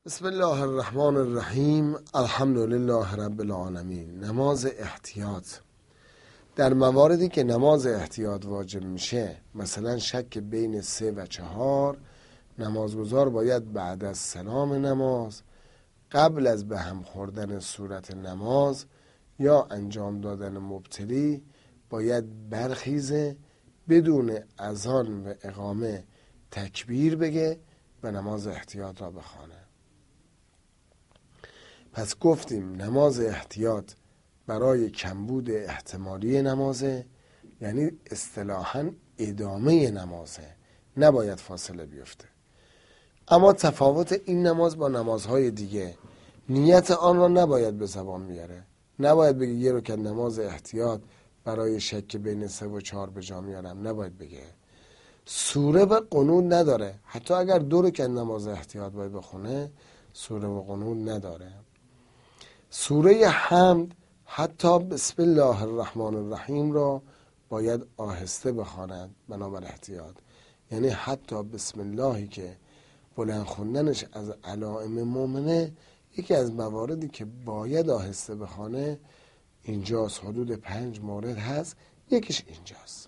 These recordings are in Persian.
بسم الله الرحمن الرحیم. الحمد لله رب العالمین. نماز احتیاط. در مواردی که نماز احتیاط واجب میشه، مثلا شک بین 3 و 4، نمازگزار باید بعد از سلام نماز، قبل از به هم خوردن صورت نماز یا انجام دادن مبتلی، باید برخیزه، بدون اذان و اقامه تکبیر بگه و نماز احتیاط را بخوانه. پس گفتیم نماز احتیاط برای کمبود احتمالی نمازه، یعنی اصطلاحاً ادامه نمازه، نباید فاصله بیفته. اما تفاوت این نماز با نمازهای دیگه، نیت آن را نباید به زبان بیاره. نباید بگه یه رکعت نماز احتیاط برای شک بین 3 و 4 به جا میارم، نباید بگه. سوره و قنوت نداره. حتی اگر 2 رکعت نماز احتیاط باید بخونه، سوره و قنوت نداره. سوره حمد حتی بسم الله الرحمن الرحیم را باید آهسته بخواند بنابر احتیاط. یعنی حتی بسم اللهی که بلند خوندنش از علائم مؤمنه، یکی از مواردی که باید آهسته بخوانه اینجاست. حدود 5 مورد هست، یکیش اینجاست.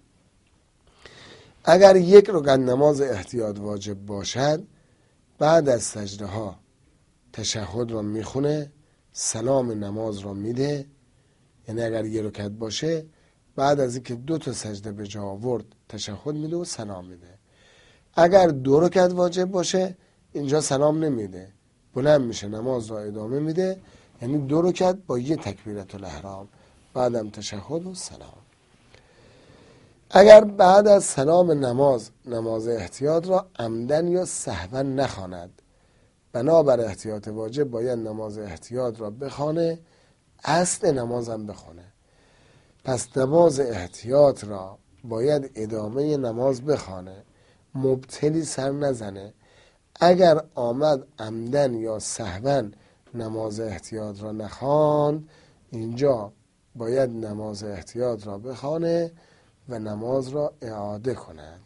اگر 1 رکعت نماز احتیاط واجب باشد، بعد از سجده ها تشهد را میخونه، سلام نماز را میده. یعنی اگر 1 رکعت باشه، بعد از اینکه 2 تا سجده به جا آورد تشهد میده و سلام میده. اگر 2 رکعت واجب باشه، اینجا سلام نمیده، بلند میشه نماز را ادامه میده. یعنی 2 رکعت با 1 تکبیرة الاحرام، بعدم تشهد و سلام. اگر بعد از سلام نماز احتیاط را عمدن یا سهوا نخواند، بنابر احتیاط واجب باید نماز احتیاط را بخوانه، اصل نمازم بخونه. پس نماز احتیاط را باید ادامه نماز بخوانه، مبتلی سر نزنه. اگر آمد عمدن یا سهوا نماز احتیاط را نخواند، اینجا باید نماز احتیاط را بخوانه و نماز را اعاده کند.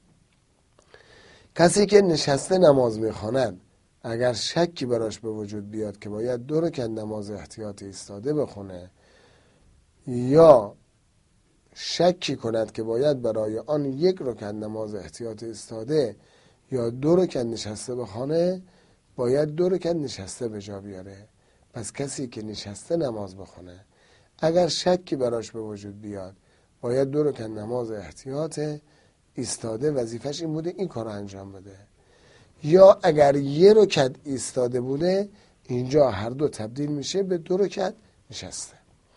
کسی که نشسته نماز میخواند، اگر شکی براش به وجود بیاد که باید 2 رکعت نماز احتیاط ایستاده بخونه، یا شکی کند که باید برای آن 1 رکعت نماز احتیاط ایستاده یا 2 رکعت نشسته بخونه، باید 2 رکعت نشسته به جا بیاره. پس کسی که نشسته نماز بخونه، اگر شکی براش به وجود بیاد باید 2 رکعت نماز احتیاط ایستاده، وظیفش این بوده این کار رو انجام بده. یا اگر 1 رکعت ایستاده بوده، اینجا هر دو تبدیل میشه به 2 رکعت نشسته.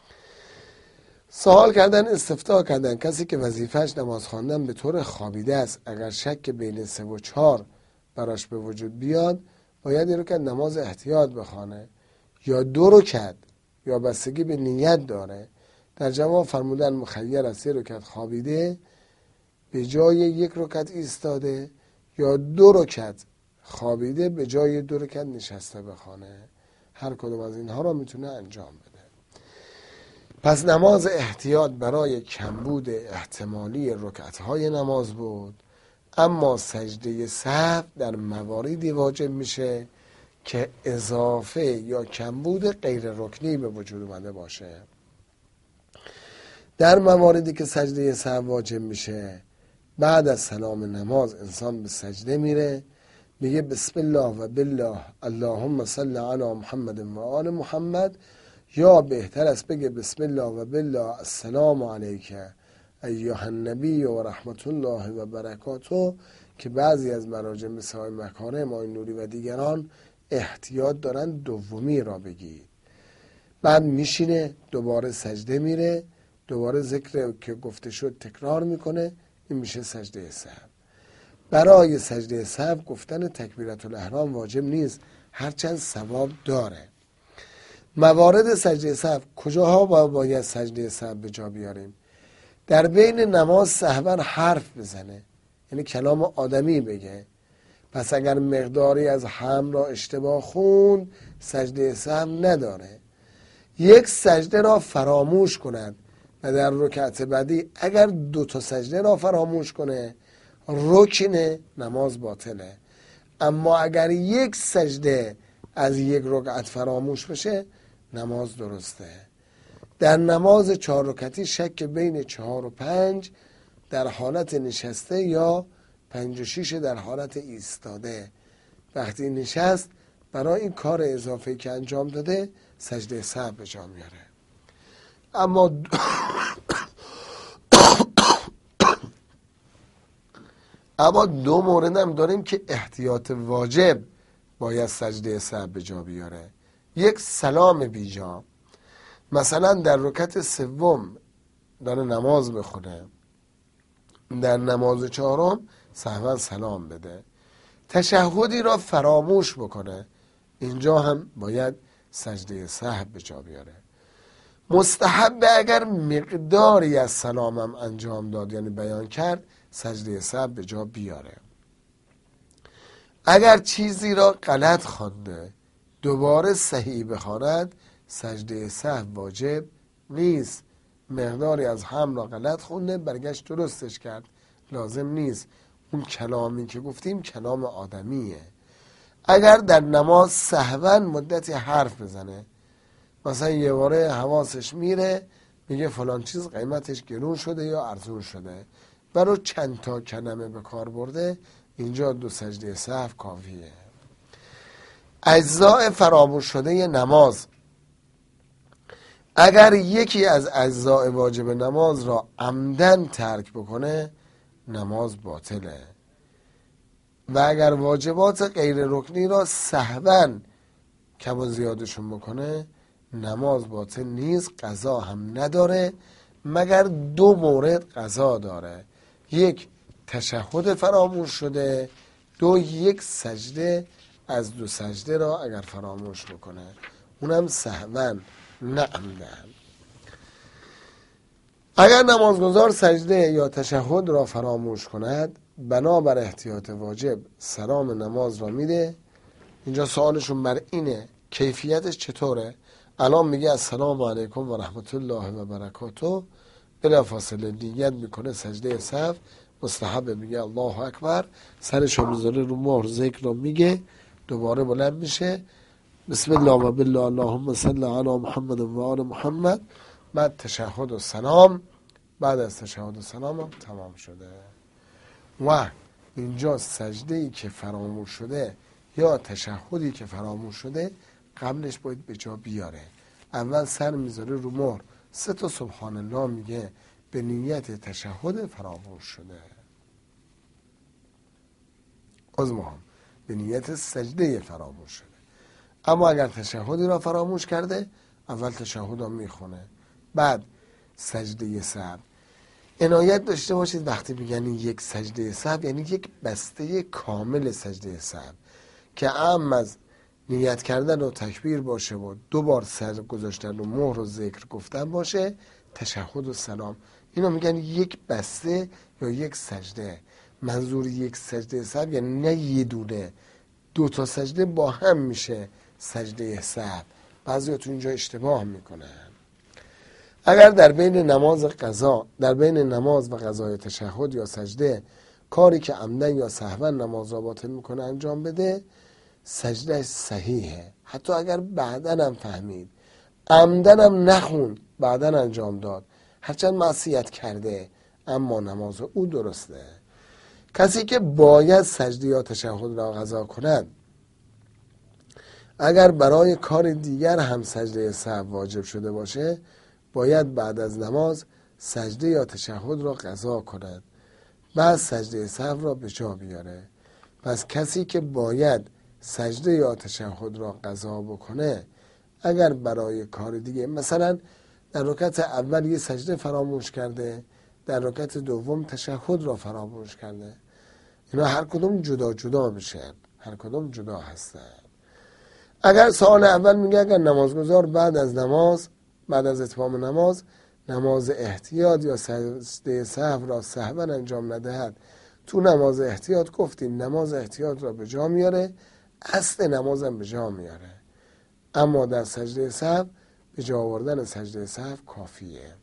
سوال کردن، استفتاء کردن. کسی که وظیفش نماز خواندن به طور خوابیده است، اگر شک بین 3 و 4 براش به وجود بیاد، باید 1 رکعت نماز احتیاط بخوانه یا 2 رکعت، یا بستگی به نیت داره. در جواب فرمودن مخیر از 3 رکعت خوابیده به جای 1 رکعت ایستاده، یا 2 رکعت خوابیده به جای 2 رکعت نشسته بخوانه. هر کدوم از اینها را میتونه انجام بده. پس نماز احتیاط برای کمبود احتمالی رکعت‌های نماز بود. اما سجده سهو در مواردی واجب میشه که اضافه یا کمبود غیر رکنی به وجود اومده باشه. در مواردی که سجده سهو واجب میشه، بعد از سلام نماز انسان به سجده میره، میگه بسم الله و بالله اللهم صل علی محمد و آل محمد، یا بهتر است بگه بسم الله و بالله السلام علیک ایها النبی و رحمت الله و برکاته، که بعضی از مراجع مثل های مکارم، آیین نوری و دیگران احتیاط دارن دومی را بگید. بعد میشینه، دوباره سجده میره، دوباره ذکر که گفته شد تکرار میکنه. این میشه سجده سهو. برای سجده سهو گفتن تکبیرة الاحرام واجب نیست، هرچند ثواب داره. موارد سجده سهو، کجاها باید سجده سهو به جا بیاریم؟ در بین نماز سهوا حرف بزنه، یعنی کلام آدمی بگه. پس اگر مقداری از هم را اشتباه خوند، سجده سهو نداره. 1 سجده را فراموش کند و در رکعت بعدی اگر 2 تا سجده را فراموش کنه، رکن نماز باطله. اما اگر یک سجده از یک رکعت فراموش بشه نماز درسته. در نماز 4 رکعتی شک بین 4 و 5 در حالت نشسته یا 5 و 6 در حالت ایستاده. وقتی نشست برای این کار اضافه که انجام داده سجده سهو به جا میاره. اما دو مورد هم داریم که احتیاط واجب باید سجده سهو به جا بیاره. یک، سلام بیجا. مثلا در رکعت سوم داره نماز بخونه، در نماز 4 سهوا سلام بده، تشهدی را فراموش بکنه، اینجا هم باید سجده سهو به جا بیاره. مستحب اگر مقداری از سلامم انجام داد یعنی بیان کرد سجده سهو به جا بیاره. اگر چیزی را غلط خوانده دوباره صحیح بخواند سجده سهو واجب نیست. مقداری از هم را غلط خونده برگشت درستش کرد لازم نیست. اون کلامی که گفتیم کلام آدمیه. اگر در نماز سهوا مدتی حرف بزنه، مثلا یه باره حواسش میره میگه فلان چیز قیمتش گرون شده یا ارزون شده، برای چند تا کلمه به کار برده، اینجا 2 سجده سهو کافیه. اجزاء فراموش شده نماز. اگر یکی از اجزاء واجب نماز را عمدن ترک بکنه نماز باطله. و اگر واجبات غیر رکنی را سهوا کم و زیادشون بکنه نماز باطل نیست، قضا هم نداره، مگر 2 مورد قضا داره. یک، تشهد فراموش شده، 2، یک سجده از 2 سجده را اگر فراموش بکنه اونم سهوا نه عمدن. اگر نمازگزار سجده یا تشهد را فراموش کند بنابر احتیاط واجب سلام نماز را میده. اینجا سوالشون بر اینه کیفیتش چطوره؟ الان میگه السلام علیکم و رحمت الله و برکاته، بلافاصله نیت میکنه سجده سهو، مستحب میگه الله اکبر، سرش رو میذاره رو مهر، ذکر رو میگه، دوباره بلند میشه بسم الله و بالله اللهم صل علی محمد و آل محمد، بعد تشهد و سلام. بعد از تشهد و سلام هم تمام شده. و اینجا سجده ای که فراموش شده یا تشهدی که فراموش شده قبلش باید به جا بیاره. اول سر میذاره رو مهر، 3 تا سبحان الله میگه به نیت تشهد فراموش شده. عذرخواهم، به نیت سجده فراموش شده. اما اگر تشهدی را فراموش کرده اول تشهد را میخونه بعد سجده سهو. عنایت داشته باشید وقتی میگن یک سجده سهو یعنی یک بسته کامل سجده سهو که اعم از نیت کردن و تکبیر باشه و 2 بار سر گذاشتن و مهر و ذکر گفتن باشه، تشهد و سلام، اینا میگن یک بسته یا یک سجده. منظور یک سجده سهو یعنی نه یه دونه، 2 تا سجده با هم میشه سجده سهو. بعضیا تو اینجا اشتباه میکنن. اگر در بین نماز و قضای تشهد یا سجده کاری که عمدن یا سهوا نماز را باطل میکنه انجام بده سجده صحیحه. حتی اگر بعدن هم فهمید، عمدن هم نخوند، بعدن انجام داد، هرچند معصیت کرده اما نماز او درسته. کسی که باید سجده یا تشهد را قضا کند اگر برای کار دیگر هم سجده سهو واجب شده باشه باید بعد از نماز سجده یا تشهد را قضا کند، بعد سجده سهو را به جا بیاره. پس کسی که باید سجده یا تشهد را قضا بکنه اگر برای کار دیگه، مثلا در رکعت اول یه سجده فراموش کرده، در رکعت دوم تشهد را فراموش کرده، اینا هر کدوم جدا جدا میشن، هر کدوم جدا هستن. اگر سوال اول میگه اگر نمازگزار بعد از اتمام نماز احتیاط یا سجده سهو را سهوا انجام ندهد، تو نماز احتیاط گفتیم نماز احتیاط را به جا میاره، اصل نمازم به جا میاره، اما در سجده سهو به جا آوردن سجده سهو کافیه.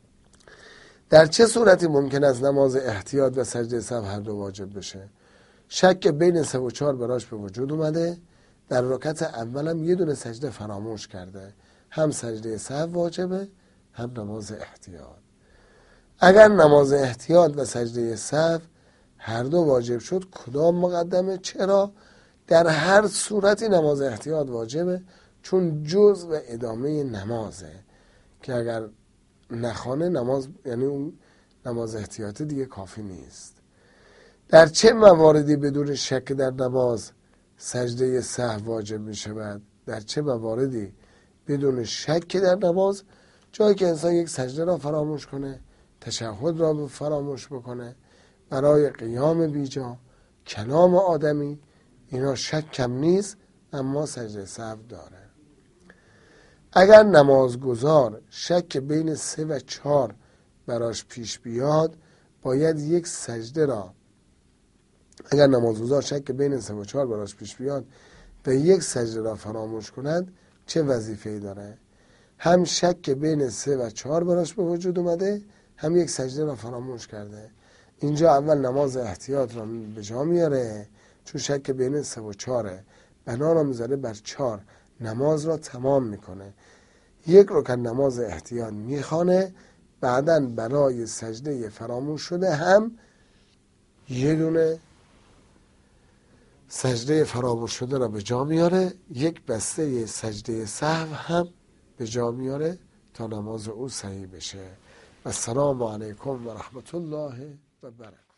در چه صورتی ممکن است نماز احتیاط و سجده سهو هر دو واجب بشه؟ شک بین 3 و 4 براش به وجود اومده، در رکعت اولم یه دونه سجده فراموش کرده، هم سجده سهو واجبه هم نماز احتیاط. اگر نماز احتیاط و سجده سهو هر دو واجب شد کدام مقدمه؟ چرا؟ در هر صورتی نماز احتیاط واجبه، چون جزء و ادامه نمازه که اگر نخوانه نماز، یعنی اون نماز احتیاطی دیگه کافی نیست. در چه مواردی بدون شک در نماز سجده سهو واجب می شود؟ در چه مواردی بدون شک در نماز؟ جایی که انسان یک سجده را فراموش کنه، تشهد را فراموش بکنه، برای قیام بیجا، کلام آدمی، اینا شک کم نیست، اما سجده سهو داره. اگر نمازگزار شک بین 3 و 4 براش پیش بیاد، باید یک سجده را، اگر نمازگزار شک بین 3 و 4 براش پیش بیاد و یک سجده را فراموش کند، چه وظیفه‌ای داره؟ هم شک بین 3 و 4 براش به وجود اومده، هم یک سجده را فراموش کرده. اینجا اول نماز احتیاط را به جا میاره، چون شک بین 3 و 4 بنا را میذاره بر 4، نماز را تمام میکنه. یک رکعت نماز احتیاط میخوانه، بعداً برای سجده فراموش شده هم یه دونه سجده فراموش شده را به جا میاره، یک بسته سجده سهو هم به جا میاره تا نماز او صحیح بشه. السلام علیکم و رحمت الله و برکاته.